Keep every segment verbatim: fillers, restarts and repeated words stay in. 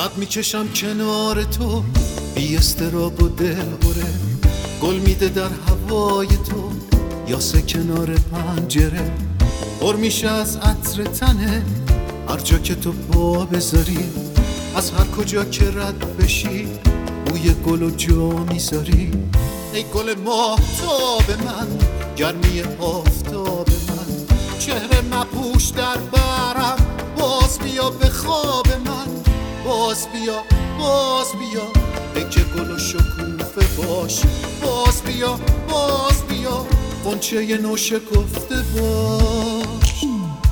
قد میکشم کنار تو بی استراب و دلهوره، گل میده در هوای تو یاسه کنار پنجره، پر میشه از عطر تنه هر جا که تو پا بذاری، از هر کجا که رد بشی بوی گل و جا میذاری. ای گل ماهتاب من، گرمی آفتاب من، چهره مپوش در برم، باز بیا به خواب من، باز بیا باز بیا ای که گل و شکوفه باش، باز بیا باز بیا غنچه نو شکفته باش.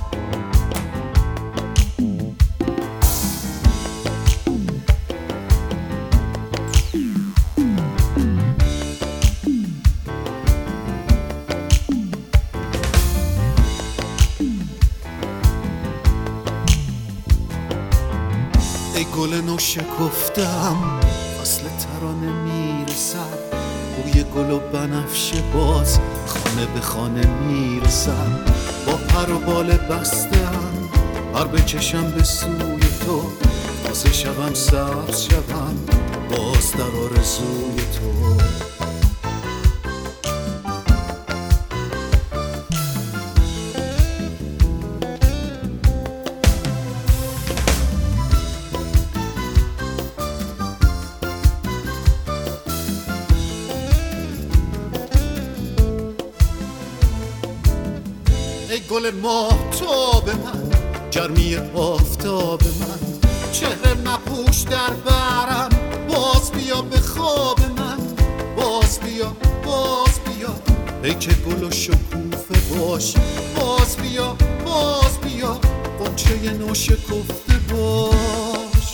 ای گل نو شکفتم فصل ترانه میرسد، بوی گل و بنفشه باز خانه به خانه میرسد، با پر و بال بستم پر بکشم به سوی تو، تازه شوم سبز شوم باز در آرزوی تو. ای گل ماهتاب من، گرمی آفتاب من، چهره مپوش در برم، باز بیا به خواب من، باز بیا باز بیا ای که گل و شکوفه باش، باز بیا باز بیا غنچه نو شکفته باش.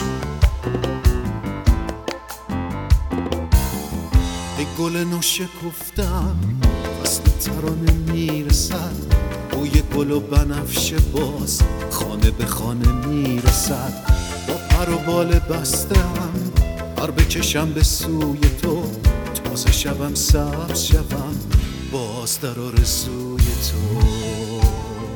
ای گل نو شکفتم فصل ترانه میرسد، بوی گل و بنفشه باز خانه به خانه میرسد، با پر و بال بستم پر بکشم به سوی تو، تازه شوم سبز شوم باز در آرزوی تو.